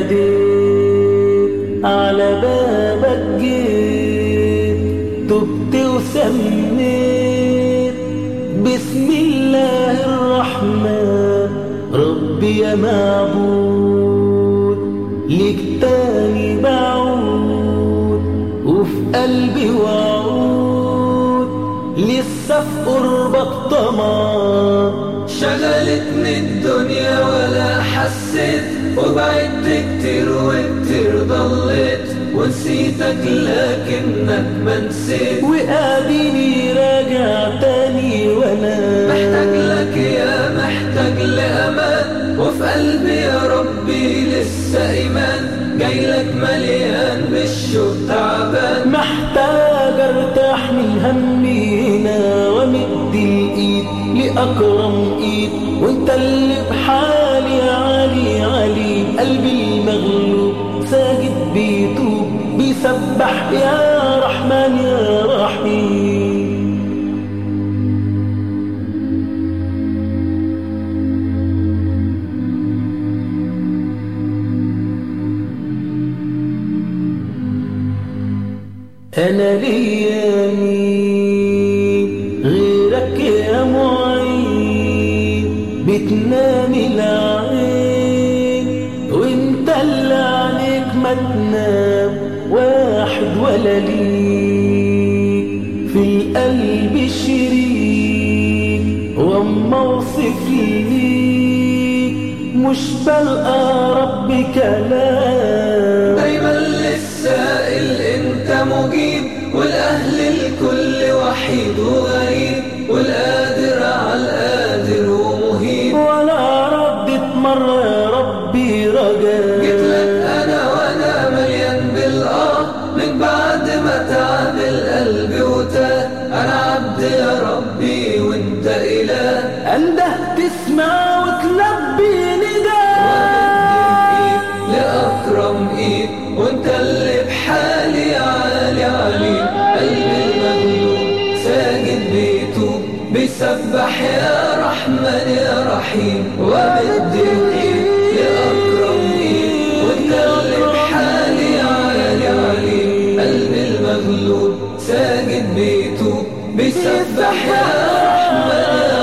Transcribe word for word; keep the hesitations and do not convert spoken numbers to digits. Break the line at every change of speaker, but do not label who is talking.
ناديت على بابك جيت، تبت وسميت بسم الله الرحمن. ربي يا معبود ليك تاني بعود، وفي قلبي وعود لسه في قربك طمع.
شغلتني الدنيا ولا حسيت، وبعدت كتير وكتير ضليت، ونسيتك لكنك ما نسيت.
وقابلني راجع تاني وانا
محتاج لك يا محتاج لأمان، وفي قلبي يا ربي لسه إيمان. جايلك مليان بالشوق تعبان،
محتاج ارتاح من همي هنا، وامد الايد لاكرم ايد. وانت اللي بحالي عالي علي، قلبي المغلوب ساجد بيتوب بيسبح يا رحمن يا رحيم. أنا ليا مين غيرك يا معين، بتنام العين وانت اللي عليك ما تنام. واحد ولا ليك في القلب شريك، واما اوصف ليك مش بلقى رب كلام.
دايما للسائل انت مجيب، والاهل الكل وحيد وغريب، والقادر على القادر ومهيب.
ولا ردت مرة يا ربي رجاء،
جيتلك انا وانا مليان بالآه، من بعد ما تعب القلب وتاه. انا عبد يا ربي وانت اله،
انده تسمع وتلبي نداء.
لأكرم إيد وانت اللي بحالي عالي علي. قلبي المغلوب ساجد بيتوب بيسبح يا رحمن يا رحيم. ومد ايد لأكرم إيد وانت اللي بحالي عالي علي. قلبي المغلوب ساجد بيتوب بيسبح يا رحمن يا